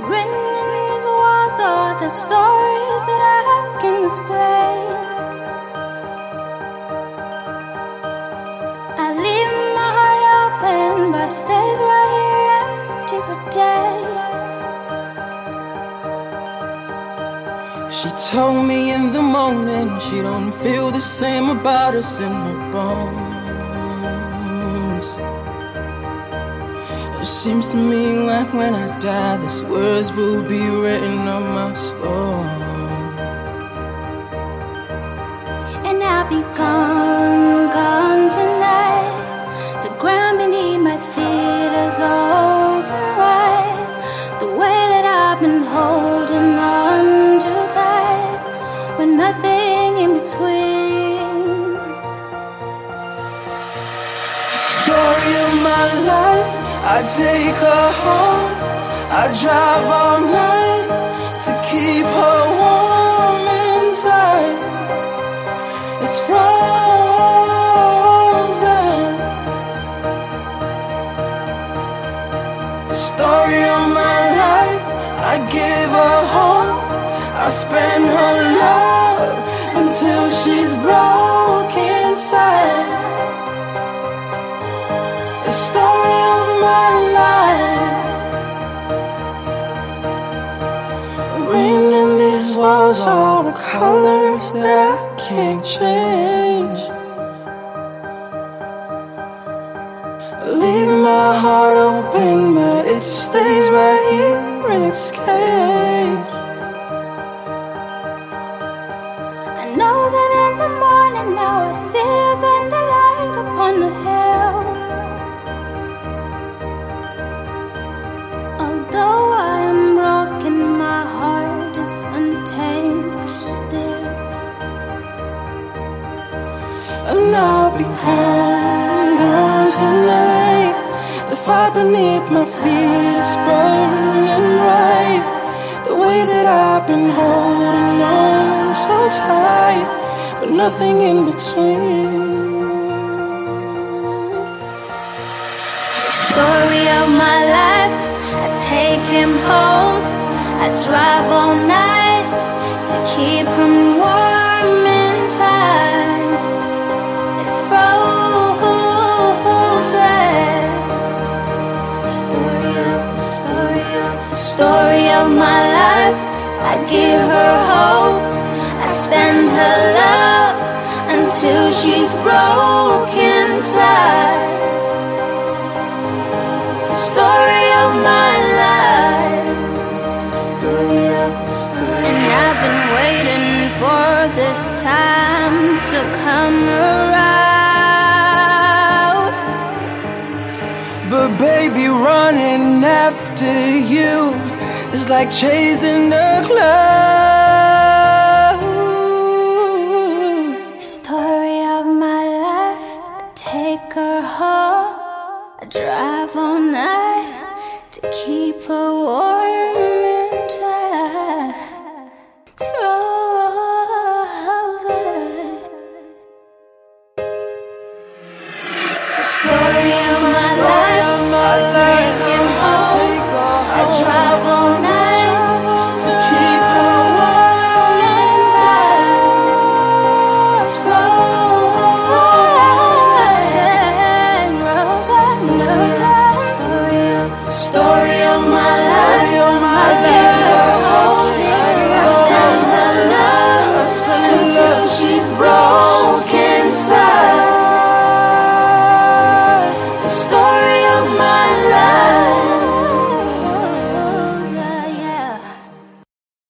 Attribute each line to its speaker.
Speaker 1: Written in these walls are the stories that I can explain. I leave my heart open, but it stays right here empty for days.
Speaker 2: She told me in the morning she don't feel the same about us in her bones. It seems to me like when I die, these words will be written on my stone.
Speaker 1: And I'll be gone, gone tonight. The ground beneath my feet is open wide. The way that I've been holding on too tight, with nothing in between.
Speaker 2: Story of my life, I take her home. I drive all night to keep her warm inside. It's frozen. The story of my life, I give her home. I spend her love until she's broke inside. The story of my life, written in these walls, all the colors that I can't change. Leave my heart open, but it stays right here in its cage.
Speaker 1: I know that in the morning now I see us under light upon the hill. Although I am broken, my heart is untamed still.
Speaker 2: And I'll be gone, gone tonight. The fire beneath my feet is burning bright. The way that I've been holding on so tight, but nothing in between.
Speaker 1: The story of my life, I take him home. I drive all night to keep him warm and tight. It's frozen. The story of my life, I give her hope. I spend her love until she's broke inside. The story of my life, and I've been waiting for this time to come around.
Speaker 2: But baby, running after you is like chasing a cloud.
Speaker 1: Story of my life, I take her home. I drive all night to keep her warm.